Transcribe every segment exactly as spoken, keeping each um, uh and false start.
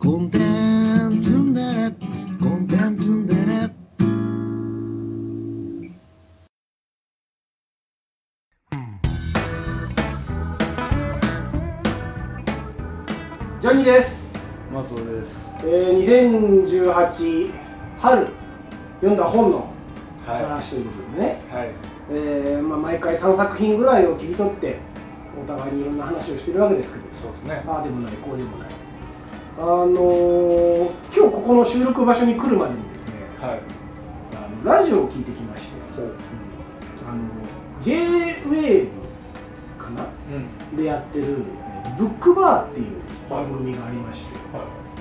コンテンツンデレコンテンツンデレジョニーです。 松尾です。 えー、にせんじゅうはち春読んだ本の話ということでね、 はいえーまあ、毎回さんさく品ぐらいを切り取ってお互いにいろんな話をしてるわけですけど、 そうですね。 ああでもないこうでもない、あのー、今日ここの収録場所に来るまでにですね、 はい。 あのラジオを聞いてきまして、あの ジェイウェーブ かな、 うん。 でやってるブックバーっていう番組がありまして、 はい。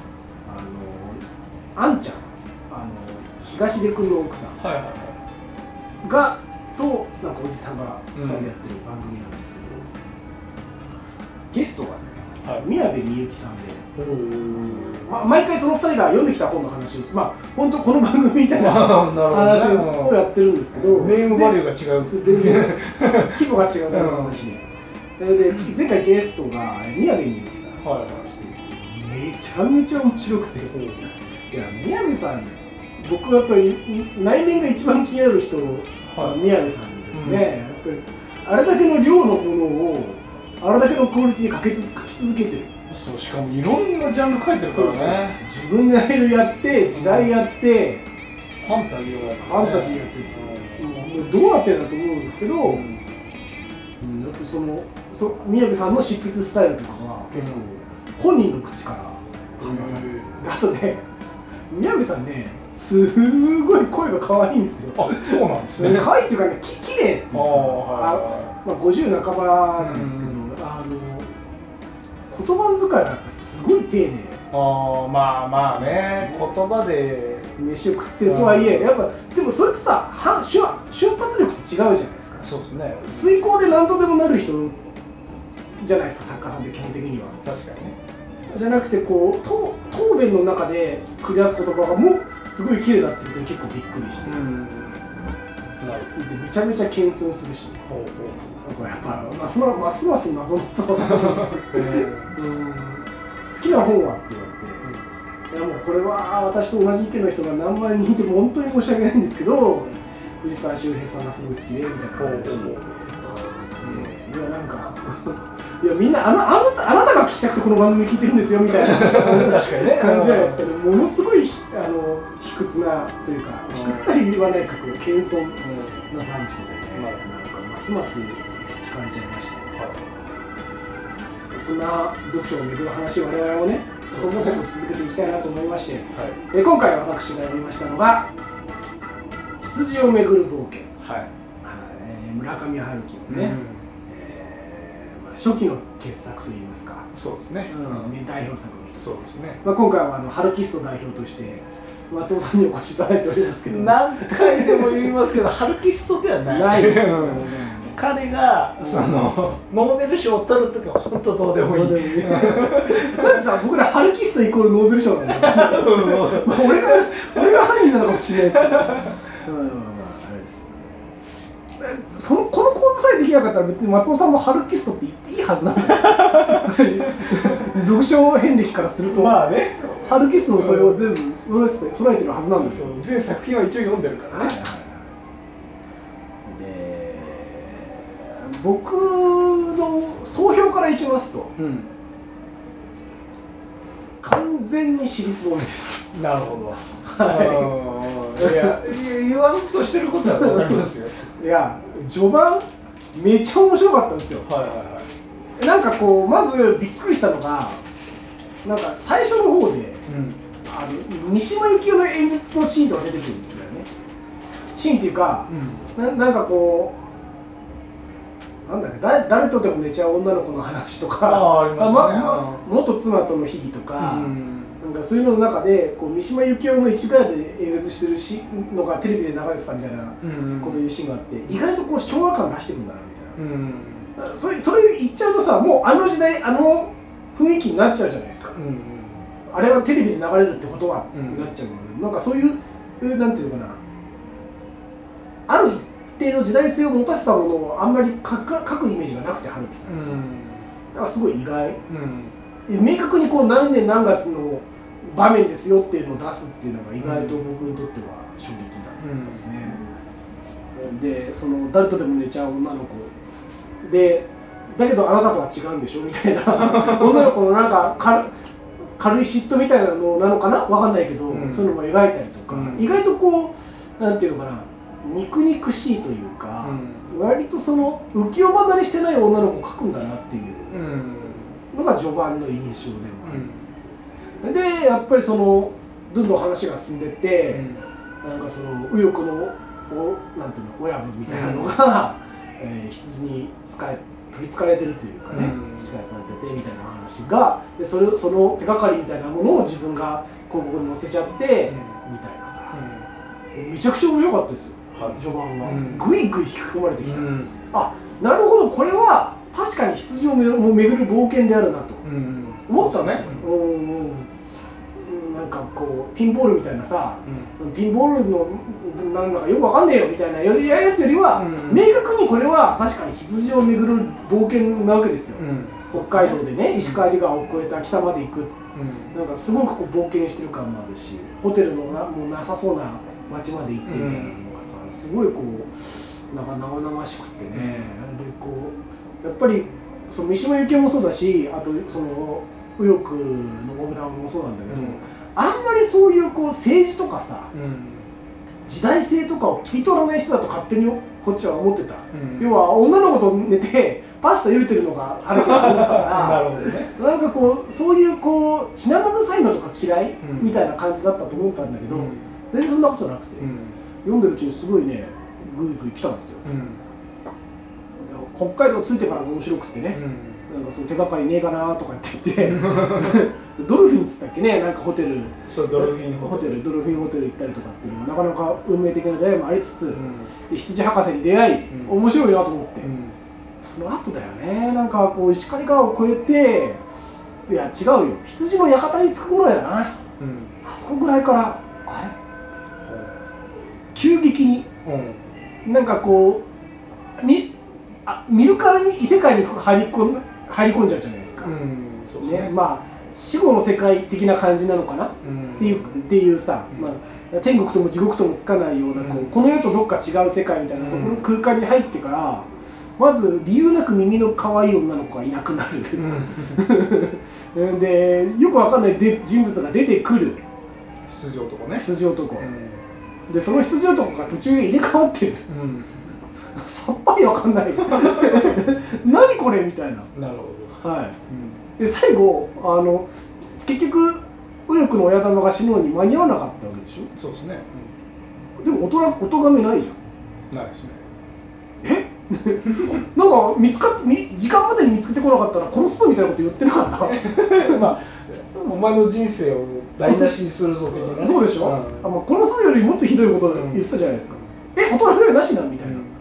あのあんちゃん、あの東出君の奥さんはいはいはい。 がとなんかおじさんがふたりでやってる番組なんですけど、ゲストがね、 はい、 宮部みゆきさんで、まあ、毎回そのふたりが読んできた本の話を、まあ本当この番組みたいな話をやってるんですけど、 ネームバリューが違う、 全然規模が違うだけの話で、で前回ゲストが宮部みゆきさんが来て、めちゃめちゃ面白くて、いや宮部さん、僕はやっぱり内面が一番気になる人は宮部さんですね、うん、やっぱりあれだけの量のものをあれだけのクオリティで書き書き続けてる。 そう、しかもいろんなジャンル書いてるからね。そうそう、 自分でライルやって時代やって、 ファンタジーをやって、ね、 ファンタジーやってる、うん、もうどうなってるんだと思うんですけど、うん、やっぱそのそ宮部さんの執筆スタイルとかは結構本人の口から話されてる。あとね、宮部さんね、すごい声が可愛いんですよ。 あ、そうなんですね。 可愛いっていうかね、き綺麗っていうか、あ、 あ、 まあ、ごじゅう半ばなんですけど、うん、あの言葉遣いがやっぱすごい丁寧。 ああ、まあまあね、言葉で飯を食ってるとはいえ、やっぱでもそれとさ、は瞬瞬発力って違うじゃないですか。 そうですね。 遂行で何とでもなる人じゃないですか、作家さんって基本的には。確かにね。じゃなくてこう答弁の中で繰り出す言葉がもうすごい綺麗だってことに結構びっくりして、うん、なるほど。めちゃめちゃ謙遜するし、ほうほう、なんかやっぱますますます謎の人うん、好きな本はって言われて、うん、いやもうこれは私と同じ意見の人が何万人いても本当に申し訳ないんですけど、藤沢周平さんがすごい好きでみたいな話、いやなんかいやみんなあな、あなた、あなたが聞きたくてこの番組聞いてるんですよみたいな確かにね感じじゃないですかね。ものすごいあの卑屈なというか、卑屈な言わないかこう謙遜な感じでね、なんかますます惹かれちゃいました、はい、そんな読書を巡る話を我々もねそこそこ続けていきたいなと思いまして、はい、で今回私が読みましたのが羊をめぐる冒険、はい、えー、村上春樹のね、うん、初期の傑作といいますか、そうですね、うん、代表作の一つ。そうですね。まあ今回はあのハルキスト代表として松尾さんにお越しいただいておりますけど、 何回でも言いますけどハルキストではない。ない。彼がそのノーベル賞を取るときは本当どうでもいい。だってさ、僕らハルキストイコールノーベル賞なんだよ。俺が俺が犯人なのかもしれないですけど。そのこの構図さえできなかったら別に松尾さんもハルキストって言っていいはずなんだよ読書遍歴からすると、まあね、ハルキストのそれを全部揃えてるはずなんですよ。 全作品は一応読んでるからね、はいはい、 で僕の総評からいきますと、うん、完全に尻すぼみです。 なるほど。はい。いや、言わんとしてることは分かりますよ。 いや、序盤めっちゃ面白かったんですよ。はいはいはい。なんかこうまずびっくりしたのが、なんか最初の方で、うん、あの三島由紀夫の演説のシーンとか出てくるんだよね。シーンっていうか、うん、な, なんかこう。なんだっけ、誰, 誰とでも寝ちゃう女の子の話とか、あありましたね、まま、元妻との日々とか、うん、なんかそういうのの中でこう三島由紀夫の一からで演説してるしのがテレビで流れてたみたいなことを言うシーンがあって、うん、意外とこう昭和感出してくんだなみたいな、うん、それそれ言っちゃうとさ、もうあの時代あの雰囲気になっちゃうじゃないですか、うん、あれはテレビで流れるってことは、うん、なっちゃうので、なんかそういうなんていうのかな、ある一定の時代性を持たせたものをあんまり書く、書くイメージがなくて、春樹さん、うん、だからすごい意外、うん、明確にこう何年何月の場面ですよっていうのを出すっていうのが意外と僕にとっては衝撃だったですね、うん、でその誰とでも寝ちゃう女の子でだけどあなたとは違うんでしょみたいな女の子のなんか軽軽い嫉妬みたいなのなのかなわかんないけど、うん、そういうのも描いたりとか、うん、意外とこうなんていうのかな肉肉しいというか、うん、割とその浮世離れしてない女の子を描くんだなっていうのが序盤の印象でもありつつ、うん、でやっぱりそのどんどん話が進んでって、うん、なんかその右翼のおなんていうの親分みたいなのが、うんえー、羊に使え取りつかれてるというかね、うん、支配されててみたいな話がでそれその手がかりみたいなものを自分が広告に載せちゃって、うん、みたいなさ、うん、めちゃくちゃ面白かったですよ、はい、序盤は、うん、ぐいぐい引き込まれてきた、うん、あなるほどこれは確かに羊を巡る冒険であるなと思ったんですよ、うんうんなんかこうピンボールみたいなさ、うん、ピンボールのなんだかよくわかんねえよみたいなやつよりは、うん、明確にこれは確かに羊を巡る冒険なわけですよ、うん、北海道でね石狩川を越えた北まで行く、うん、なんかすごくこう冒険してる感もあるしホテルのなもうなさそうな町まで行ってみたいなのがさすごいこうなんか生々しくってね、うん、でこうやっぱりその三島由紀夫もそうだしあとその右翼の信長もそうなんだけど、うんあんまりそういうこう政治とかさ、うん、時代性とかを切り取らない人だと勝手にこっちは思ってた、うん、要は女の子と寝てパスタ茹でてるのが春樹が思ってたからなるほど、ね、なんかこうそういうこう血生臭いのとか嫌い、うん、みたいな感じだったと思ったんだけど、うん、全然そんなことなくて、うん、読んでるうちにすごいねグイグイ来たんですよ、うん、北海道着いてからも面白くってね、うんなんかその手がかりねえかなとかって言ってドルフィンっつったっけねなんかホテルそうドルフィンホテルドルフィンホテル行ったりとかっていうなかなか運命的な出会いもありつつ、うん、羊博士に出会い、うん、面白いなと思って、うん、その後だよねなんかこう石狩川を越えていや違うよ羊の館に着く頃やな、うん、あそこぐらいからあれ、うん、急激に、うん、なんかこうみあ見るからに異世界に入り込ん入り込んじゃうじゃないですか、うんそうですねねまあ、死後の世界的な感じなのかな、うん、っていう、っていうさ、うんまあ、天国とも地獄ともつかないようなこう、うん、この世とどっか違う世界みたいなところ、うん、空間に入ってからまず理由なく耳の可愛い女の子がいなくなる、うん、でよくわかんないで人物が出てくる羊男ね羊男、うん、でその羊男が途中で入れ替わってる、うんさっぱりわかんない何これみたいななるほど、はいうん、で最後あの結局右翼の親玉が死ぬのに間に合わなかったわけでしょそうですね、 うん、でもおとがめないじゃんないですねえなんか見つか時間までに見つけてこなかったら殺すぞみたいなこと言ってなかったまあお前の人生を台無しにするぞ的な、 ね、そうでしょ、うんあまあ、殺すよりもっとひどいこと言ってたじゃないですか、うん、え大人めなしなんみたいな、うん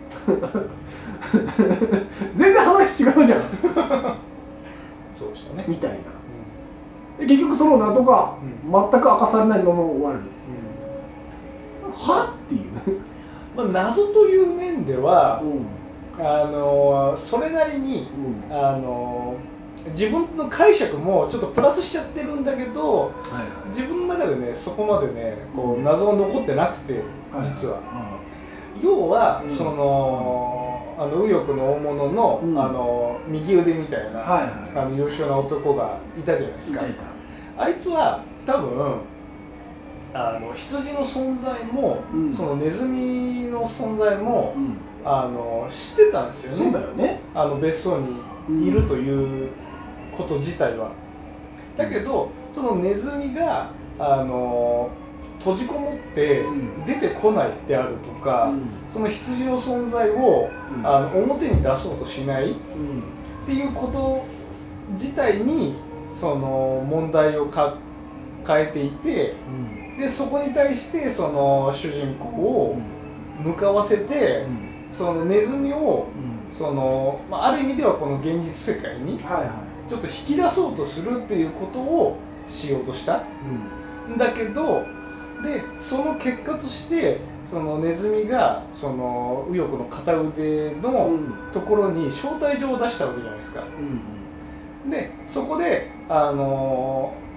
全然話違うじゃんそうでしたねみたいな、うん、結局その謎が全く明かされないまま終わる、うん、はっていう、 まあ、謎という面では、うん、あのそれなりに、うん、あの自分の解釈もちょっとプラスしちゃってるんだけど、はいはい、自分の中でねそこまでねこう謎が残ってなくて実は、はい要は、うん、そのあの右翼の大物の、うん、あの右腕みたいな、はいはい、あの優秀な男がいたじゃないですか。いたいたあいつは多分あの羊の存在も、うん、そのネズミの存在も、うん、あの知ってたんですよね。 そうだよね。 あの別荘にいるということ自体は。だけどそのネズミがあの閉じこもって出てこないであるとか、うん、その羊の存在を、うん、あの表に出そうとしない、うん、っていうこと自体にその問題を抱えていて、うん、でそこに対してその主人公を向かわせて、うん、そのネズミを、うん、そのまあ、ある意味ではこの現実世界にちょっと引き出そうとするっていうことをしようとした、うん、だけどでその結果としてそのネズミがその右翼の片腕のところに招待状を出したわけじゃないですか、うんうん、でそこであの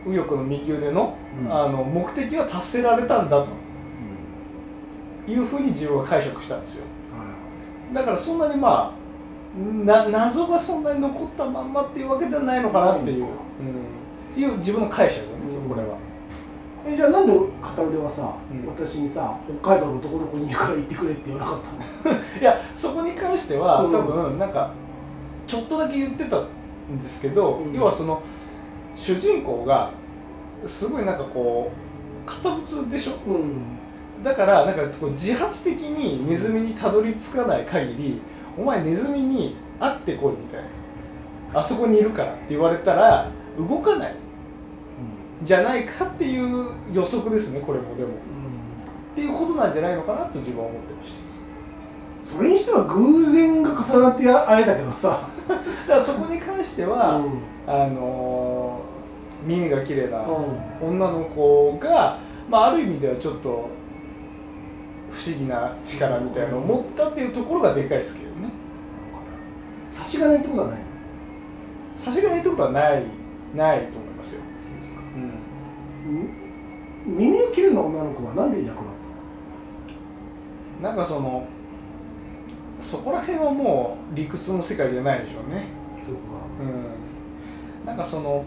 右翼の右腕の、 うん、 あの目的は達せられたんだというふうに自分は解釈したんですよ。だからそんなにまあな謎がそんなに残ったまんまっていうわけではないのかなっていう、うん、っていう自分の解釈なんですよ、これは。 えじゃあなんで片腕はさ、 うん、 私にさ北海道のどこどこにいるから行ってくれって言わなかったの？ いやそこに関しては、 うん、 多分なんかちょっとだけ言ってたんですけど、うん、要はその主人公がすごいなんかこう堅物でしょ、うん、だからなんかこう自発的にネズミにたどり着かない限り、お前ネズミに会ってこいみたいな、あそこにいるからって言われたら動かない、うん、じゃないかっていう予測ですね、これもでも、うん、っていうことなんじゃないのかなと自分は思ってました。 それにしては偶然が重なって会えたけどさだからそこに関しては、うん、あのー、耳が綺麗な女の子が、まあ、ある意味ではちょっと不思議な力みたいなのを持ったっていうところがでかいですけどね。 差し金ってことはないの？ 差し金ってことはないないと思いますよ。 そうですか。 うん。 耳の綺麗な女の子はなんでいなくなったの？なんかそのそこら辺はもう理屈の世界じゃないでしょうね。 そうか。 うん。なんかその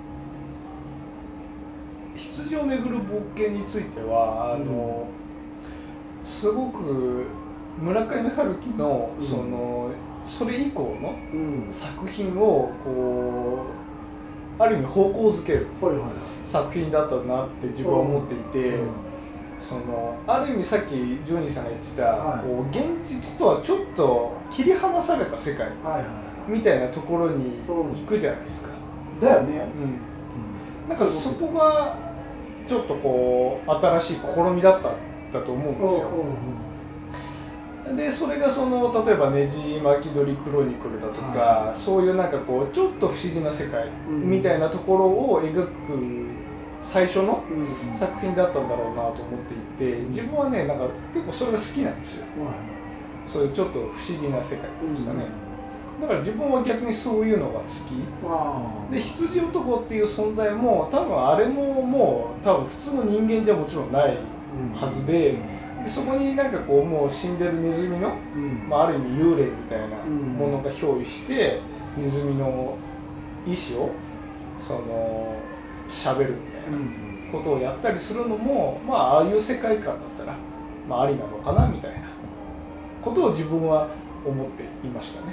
羊をめぐる冒険についてはあの、うん、すごく村上春樹のその、うん、それ以降の作品をこうある意味方向づける作品だったなって自分は思っていて。うんうん、そのある意味さっきジョニーさんが言ってた、はい、こう現実とはちょっと切り離された世界みたいなところに行くじゃないですか。 うん、だよね。 うん、なんかそこがちょっとこう新しい試みだったんだと思うんですよ。うんうん、でそれがその例えばねじ巻き鳥クロニクルだとか、はい、そういうなんかこうちょっと不思議な世界みたいなところを描く最初の作品だったんだろうなと思っていて、自分はねなんか結構それが好きなんですよ、うん、そういうちょっと不思議な世界っていうんですかね、うん、だから自分は逆にそういうのが好きで、羊男っていう存在も多分あれももう多分普通の人間じゃもちろんないはずで、うん、でそこになんかこうもう死んでるネズミの、うん、まあ、ある意味幽霊みたいなものが憑依してネズミの意志をその喋るみたいなことをやったりするのも、まあああいう世界観だったら、まあ、ありなのかなみたいなことを自分は思っていましたね。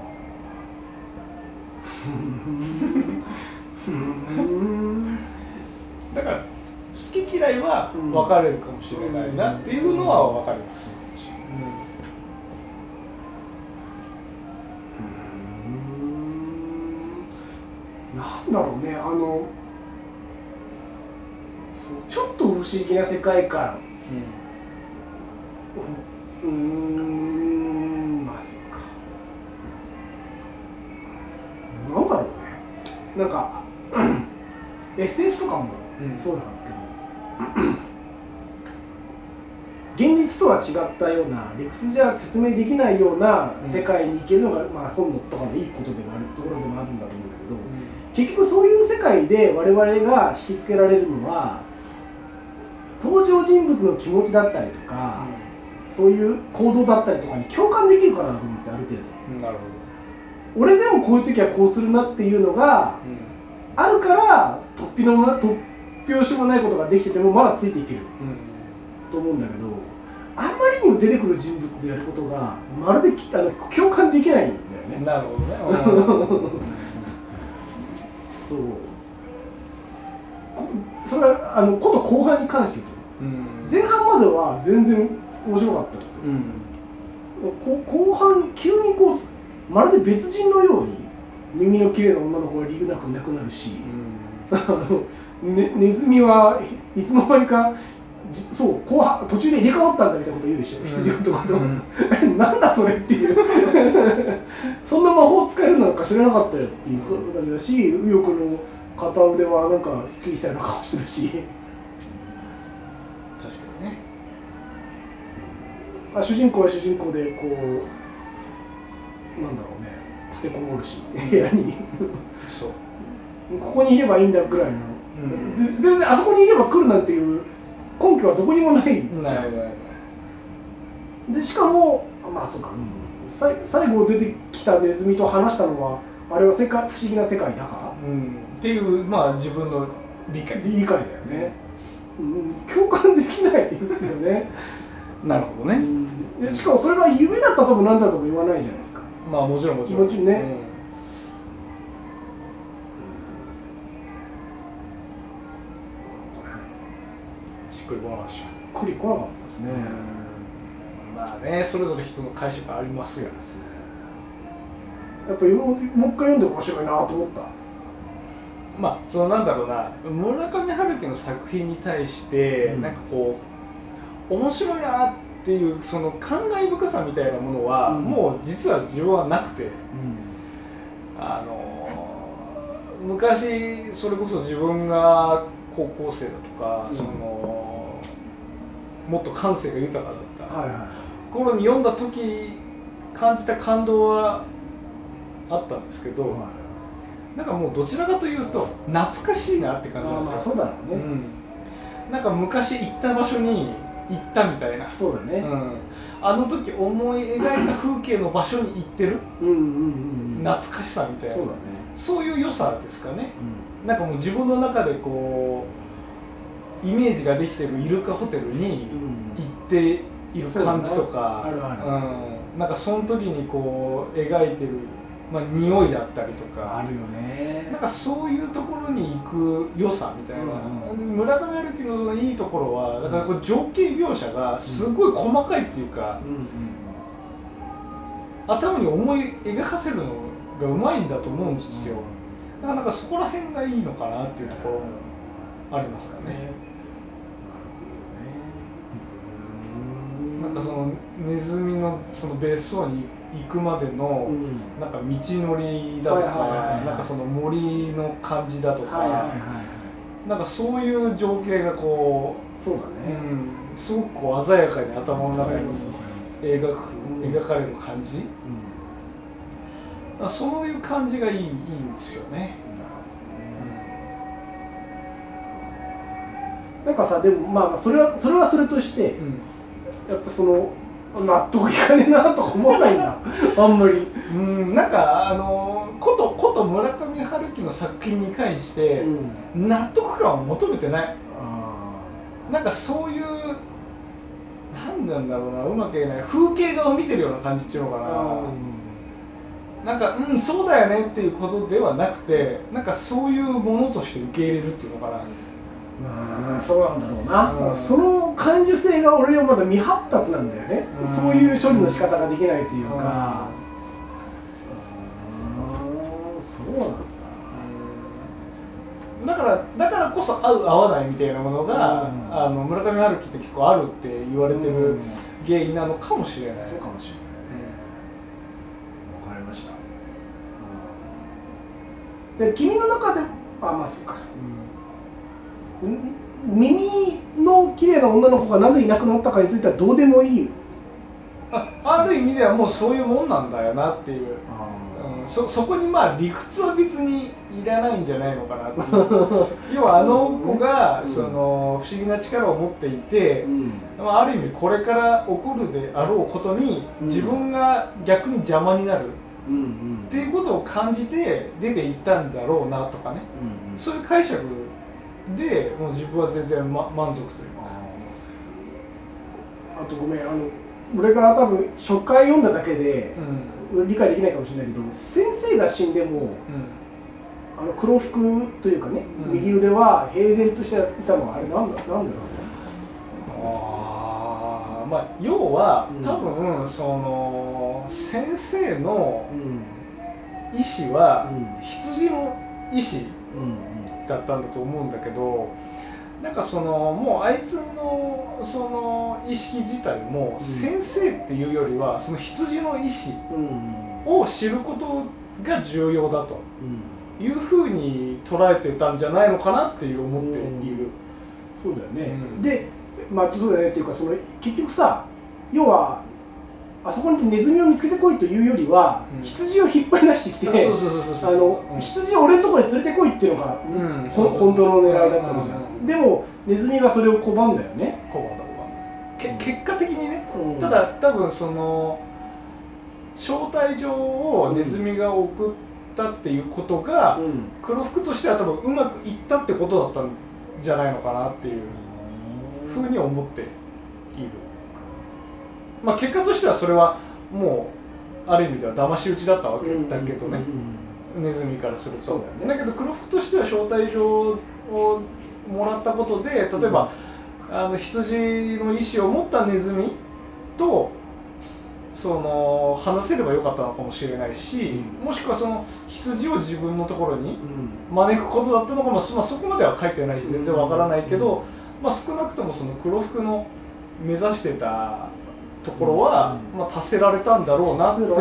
だから好き嫌いは分かれるかもしれないなっていうのは分かります。 うん、なんだろうね、あのちょっと不思議な世界観、うん、うーん、まあそうか、なんだろうね、なんかエスエフ とかもそうなんですけど、うん、現実とは違ったような理屈じゃ説明できないような世界に行けるのが、まあ、本のとかのいいことでもあるところでもあるんだと思うんだけど、うん、結局そういう世界で我々が引きつけられるのは登場人物の気持ちだったりとか、うん、そういう行動だったりとかに共感できるからだと思うんですよ、ある程度、うん、なるほど。俺でもこういう時はこうするなっていうのが、うん、あるから突飛の突拍子もないことができててもまだついていける、うん、と思うんだけど、あんまりにも出てくる人物でやることがまるであの共感できないんだよね。 なるほどね。 そうそれはあのこと後半に関して言うと、うん、前半までは全然面白かったんですよ、うん、後半急にこうまるで別人のように耳の綺麗な女の子が理由なくいなくなるし、うん、あのね、ネズミはいつの間にかそう後半途中で入れ替わったんだみたいなこと言うでしょ、羊のところ、うん、なんだそれっていうそんな魔法使えるのか知らなかったよっていうことだし、右翼の片腕はなんかすっきりしたような顔してるし、 確かにね、 あ主人公は主人公でこうなんだろうね、立てこもるし部屋にそうここにいればいいんだぐらいのうんぜ全然あそこにいれば来るなんていう根拠はどこにもないじゃん。 ないないない。 でしかもまあそうか、うん、さい最後出てきたネズミと話したのはあれは世界不思議な世界だから、 うん、っていうまあ自分の理解理解だよね、うん、共感できないですよねなるほどね、 うん、でしかもそれが夢だったとも何だとも言わないじゃないですか。 まあもちろんもちろんもちろんね、 うん、しっくりこなかったししっくりこなかったですね、 うん、まあねそれぞれ人の解釈ありますよね。 やっぱりもうもう一回読んで面白いなと思った。 まあそのなんだろうな村上春樹の作品に対して、うん、なんかこう面白いなっていうその感慨深さみたいなものは、うん、もう実は自分はなくて、うん、あの昔それこそ自分が高校生だとか、うん、そのもっと感性が豊かだった、はいはい、頃に読んだ時感じた感動はあったんですけど、はい、なんかもうどちらかというと懐かしいなって感じなんですよ。 まあそうだろうね、 うん、なんか昔行った場所に行ったみたいな。 そうだね、うん、 あの時思い描いた風景の場所に行ってる懐かしさみたいな、 そうだね、 そういう良さですかね、うん、なんかもう自分の中でこうイメージができてるイルカホテルに行っている感じとか、あるある、うん、なんかその時にこう描いてるまあ、匂いだったりとかあるよね。 なんかそういうところに行く良さみたいな、うんうん、村上春樹のそのいいところはだからこう情景描写がすごい細かいっていうか、うんうん、頭に思い描かせるのがうまいんだと思うんですよ。だからなんかそこら辺がいいのかなっていうところもありますかね。なんかそのネズミのその別荘に行くまでのなんか道のりだとか、なんかその森の感じだとか、なんかそういう情景がこう、 そうだね、 うん、すごくこう鮮やかに頭の中に描く、描かれる感じ、うん、そういう感じがいい、いいんですよね。 なんかさ、でもまあそれはそれはそれとして、うん、やっぱその納得いかねえなとか思わないんだあんまり。 うんなんかあのことこと村上春樹の作品に関して納得感を求めてない、うん、なんかそういうなんなんだろうなうまく言えない風景画を見てるような感じっていうのかな、うん、なんかうんそうだよねっていうことではなくてなんかそういうものとして受け入れるっていうのかな。 まあそうなんだろうな、うん、その感受性が俺はまだ未発達なんだよね、うん、そういう処理の仕方ができないというか、うん、そうなんだ、 うん、だからだからこそ合う合わないみたいなものが、うん、あの村上春樹って結構あるって言われてる原因なのかもしれない、 そうかもしれないね、わかりました、うん、で君の中であまあそうか、うん、耳の綺麗な女の子がなぜいなくなったかについてはどうでもいい。 あ, ある意味ではもうそういうもんなんだよなっていう、うん、そ, そこにまあ理屈は別にいらないんじゃないのかなっていう要はあの子がその不思議な力を持っていて、うん、ある意味これから起こるであろうことに自分が逆に邪魔になる、うんうん、っていうことを感じて出ていったんだろうなとかね、うんうん、そういう解釈でもう自分は全然、ま、満足というか。 あとごめんあの俺が多分初回読んだだけで、うん、理解できないかもしれないけど先生が死んでも、うん、あの黒服というかね、うん、右腕は平然としていたのはあれなんだなんだろうね。 ああまあ要は、うん、多分その先生の意思は、うん、羊の意思、うんだったんだと思うんだけどなんかそのもうあいつのその意識自体も先生っていうよりはその羊の意思を知ることが重要だというふうに捉えてたんじゃないのかなっていう思っている、 うん、そうだよね、うん、でまあそうだよねっていうかその結局さ要はあそこにネズミを見つけてこいというよりは、 うん、 羊を引っ張り出してきて、 そうそうそうそう、 あの、 うん、 羊を俺のところに連れてこいっていうのが、 うん、 その本当の狙いだったのじゃん、 うんうんうん、 でもネズミがそれを拒んだよね。 拒んだ拒んだけ結果的にね、 うん、 ただ多分その招待状をネズミが送ったっていうことが、うん、黒服としては多分うまくいったってことだったんじゃないのかなっていうふうに思っている。まあ結果としてはそれはもうある意味では騙し討ちだったわけだけどね、うんうんうん、ネズミからすると。 だ,、ね、だけど黒服としては招待状をもらったことで、例えば、うん、あの羊の意思を持ったネズミとその話せればよかったのかもしれないし、うん、もしくはその羊を自分のところに招くことだったのかも、まあ、そこまでは書いてないし全然わからないけど、まあ、少なくともその黒服の目指してたところは、うん、まあ、達せられたんだろうなって、うん、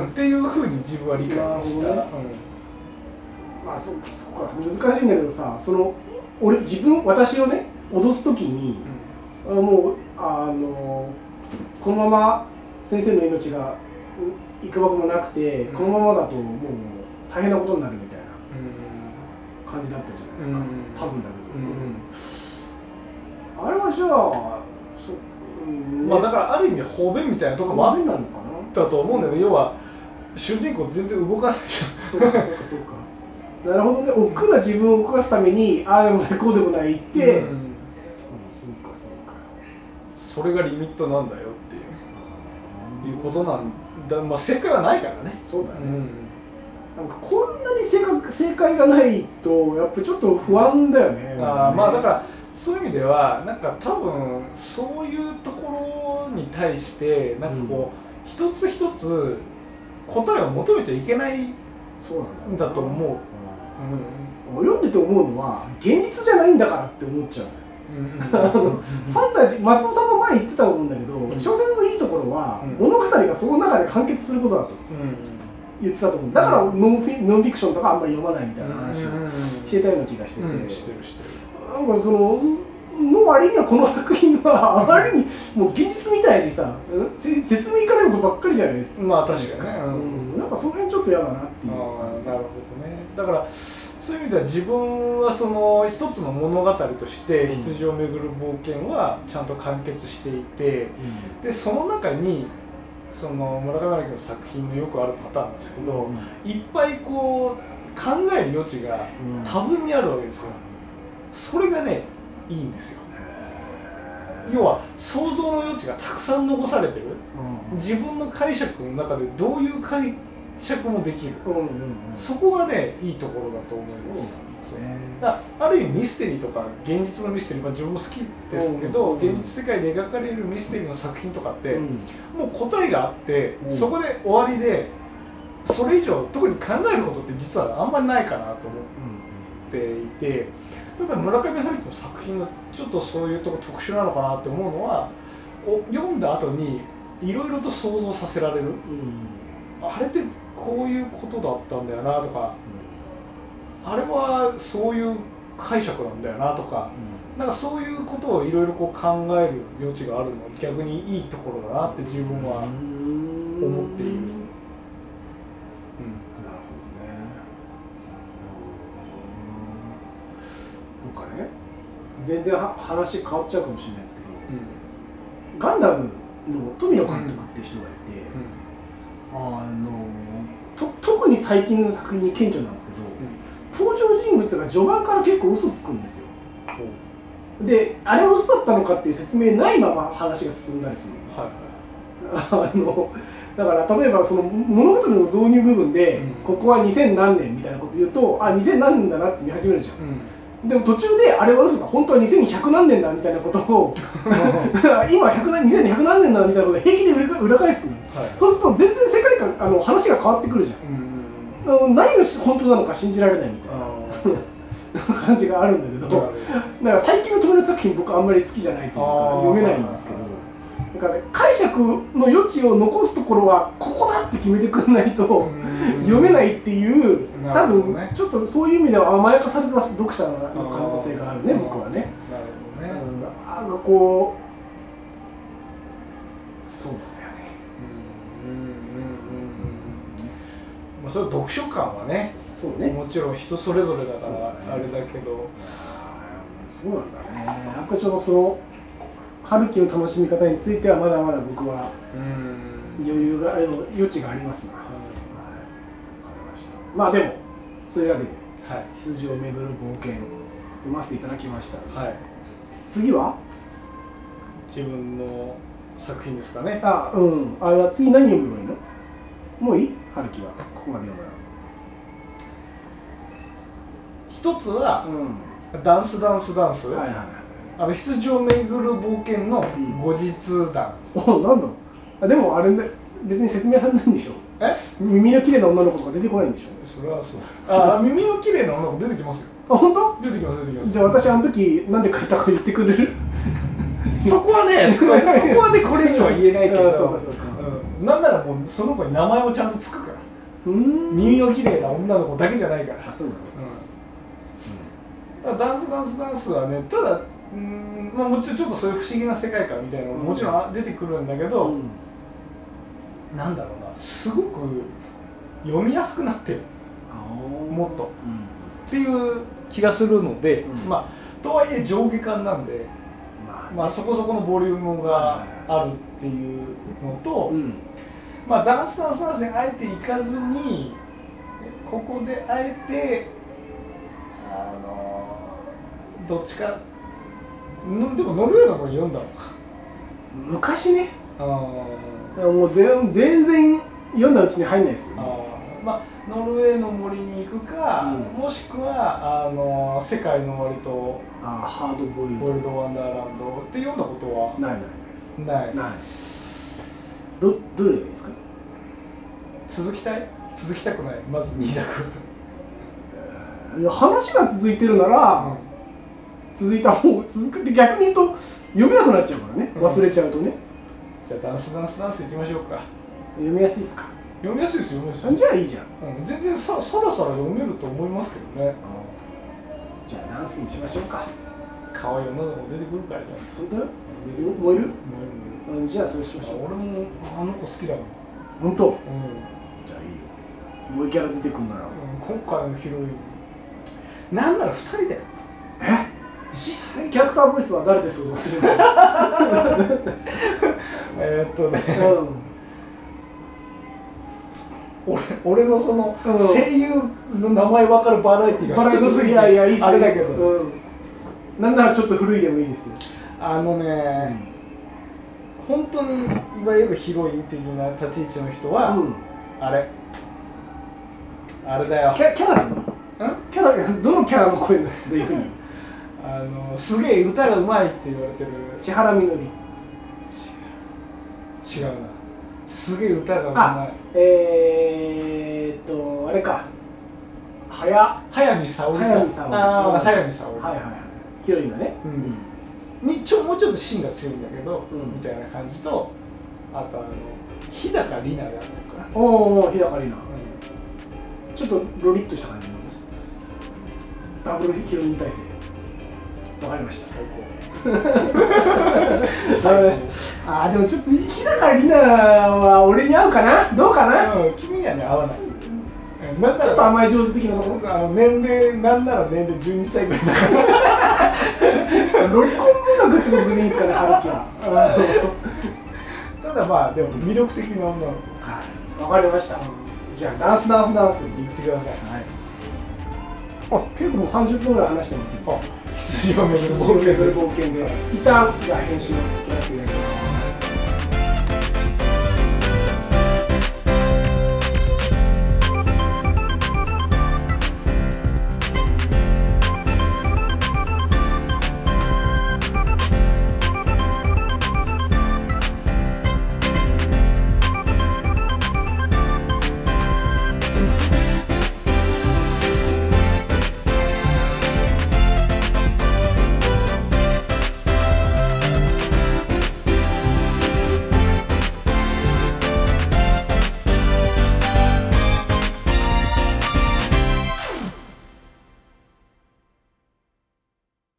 っていうふうに自分は理解した。ね、 うん、まあそそっか難しいんだけどさ、その俺自分私をね脅すときに、うん、もうあのこのまま先生の命がいくばくもなくて、うん、このままだともう大変なことになるみたいな感じだったじゃないですか、うん、多分だけど、うん、あれはじゃあそ、うんね、 まあだからある意味方便みたいなところもあったと思うんだよね、要は主人公全然動かないじゃん。 そうかそうかそうか。なるほどね、億劫な自分を動かすためにああでもないこうでもないって、うん、うん、そうかそうか。 それがリミットなんだよっていう。いうことなんだ、まあ、正解はないからね。 そうだね、うん、なんかこんなに正確正解がないとやっぱちょっと不安だよね。 あまあだからそういう意味ではなんか多分そういうところに対してなんかこう、うん、一つ一つ答えを求めちゃいけないんだと思う。 うん、読んでて思うのは現実じゃないんだからって思っちゃう。ファンタジー、松尾さんも前言ってたと思うんだけど、うん、小説のいいところは、うん、物語がその中で完結することだと言ってたと思う。だからノンフィ、ノンフィクションとかあんまり読まないみたいな話をしてたような気がしてて、なんかそのの割にはこの作品はあまりにもう現実みたいにさ、説明いかないことばっかりじゃないですか。 まあ確かにね、 うん、なんかその辺ちょっと嫌だなっていう。 あなるほどね。だからそういう意味では自分はその一つの物語として羊をめぐる冒険はちゃんと完結していて、うん、でその中にその村上春樹の作品のよくあるパターンですけど、うん、いっぱいこう考える余地が多分にあるわけですよ。それがねいいんですよ。要は想像の余地がたくさん残されてる、うん、自分の解釈の中でどういう解釈もできる、うんうんうん、そこがねいいところだと思います。そうね、だある意味ミステリーとか現実のミステリー、まあ、自分も好きですけど、うんうんうん、現実世界で描かれるミステリーの作品とかって、うん、もう答えがあって、うん、そこで終わりでそれ以上特に考えることって実はあんまりないかなと思っていて、ただ村上春樹の作品のちょっとそういうとこ特殊なのかなって思うのは、読んだ後にいろいろと想像させられる、うん、あれってこういうことだったんだよなとか、うん、あれはそういう解釈なんだよなとか、うん、なんかそういうことをいろいろこう考える余地があるのは逆にいいところだなって自分は思っている。 なんかね、全然話変わっちゃうかもしれないですけど、うん、ガンダムの富野監督っていう人がいて、うんうん、あのと特に最近の作品に顕著なんですけど、登場人物が序盤から結構嘘つくんですよ。で、あれは嘘だったのかっていう説明ないまま話が進んだりする。はいはい、あのだから例えばその物語の導入部分で、うん、ここはにせん何年みたいなこと言うと、あ、にせん何年だなって見始めるじゃん。うん、でも途中であれは嘘だ、本当はにせんひゃく何年だみたいなことを今にせんにひゃく何年だみたいなことを平気で裏裏返すの、はい、そうすると全然世界観、あの話が変わってくるじゃん。うん、何が本当なのか信じられないみたいな感じがあるんだけど、だから最近の友達作品僕あんまり好きじゃないというか読めないんですけど、だから、ね、解釈の余地を残すところはここだって決めてくれないと読めないっていう、多分ちょっとそういう意味では甘やかされた読者の可能性があるね、僕はね。なるほどね。なんかこう、そうなんだよね。うそれ読書感はね、 そうね。 もちろん人それぞれだからそうだねあれだけど、 そうなんだね。やっぱりちょっとその春樹の楽しみ方についてはまだまだ僕はうん余裕があの余地がありますな。はい、わかりました。まあでもそういうわけではい羊をめぐる冒険読ませていただきました。 はい、 次は自分の作品ですかね。 あ、うん。あれは次何読めばいいの？もういい？春樹はここまで読む一つは、 なら。 ダンスダンスダンス、 うん。はいはいはい。 あの羊をめぐる冒険の後日談、 お、なんだ。あ、でもあれね、別に説明されないんでしょ。 え耳の綺麗な女の子とか出てこないんでしょ。 それはそうだ。あ、耳の綺麗な女の子出てきますよ。 あ、本当？ 出てきます出てきます。 じゃあ私あの時なんで書いたか言ってくれる？ そこはね、そこはそこはね、これ以上は言えないけど、 あ、そうかそうか。 うん、なんならもうその子に名前もちゃんとつくから。 うーん。 耳の綺麗な女の子だけじゃないから。 あ、そうなの。 うん、ただダンスダンスダンスはね、ただ、うーん、まあ、もちろんちょっとそういう不思議な世界観みたいなのももちろん出てくるんだけど、 うん、 なんだろうな、すごく読みやすくなってる、もっと、 うん、 っていう気がするので、 うん、 まあとはいえ上下巻なんで、 まあね、 まあ、そこそこのボリュームがあるっていうのと、 うん、 まあ、ダンスダンスダンスにあえて行かずにここであえてあのどっちかんでもノルウェーの森読んだのか昔ね、 あもう全全然読んだうちに入んないですよ、ね、 あ、まあ、ノルウェーの森に行くか、うん、もしくはあの世界の割とあハードボイルドボイルドワンダーランドって読んだことはないないないないどどれですか？ 続きたい続きたくないまずに択いや話が続いてるなら、うん、続いた方が続くって逆に言うと読めなくなっちゃうからね、忘れちゃうとね、 うん、じゃあダンスダンスダンスいきましょうか。 読みやすいですか？ 読みやすいです読みやすい。 じゃあいいじゃん、 うん、全然さそろそろ読めると思いますけどね。 じゃあダンスにしましょうか。 可愛い女の子出てくるからじゃん。 本当？燃える？ 燃える。 じゃあそうしましょう。 俺もあの子好きだもん。 本当？うん。じゃあいいよ。もうキャラ出てくるなら。うん、 今回のヒロイン。なんなら二人だよ。 え？キャラクターボイスは誰で想像するの？ えっとね。 うん俺, 俺のその声優の名前分かるバラエティーがバラエティーすぎいやいやいいっすあれだけど、 うん、なんならちょっと古いでもいいですよ。 あのね、うん、本当にいわゆるヒロイン的な立ち位置の人は、うん、あれあれだよ。 キャキャラなの？ん？キャラどのキャラの声の人でいうふうにあのすげえ歌がうまいって言われてる千原みのり。 違うな。すげえ歌がうまい。 えーっとあれか。はや早見沙織か。 早見沙織。 ああ早見沙織。 はいはいはい。ヒロインがね。 うん。にちょもうちょっと芯が強いんだけど、うん、みたいな感じと、あとあの日高里奈があるから。 おお日高里奈。うん。ちょっとロリッとした感じのダブルヒロイン体制。わかりました。最高。わかりました。あーでもちょっと日高里奈は俺に合うかな？どうかな？ うん、君にはね合わない。 なんちょっと甘い上手的なところ。 あの年齢なんなら年齢じゅうにさいぐらいだから。 ロリコン文学ってことでいいですかね、春樹は。 ただまあでも魅力的な女の子。 はい。わかりました。じゃあダンスダンスダンスって言ってください。はい。あ、結構もうさんじゅっぷんぐらい話してますよ。 羊をめぐる冒険で一旦じゃあ編集をやらせていただきます。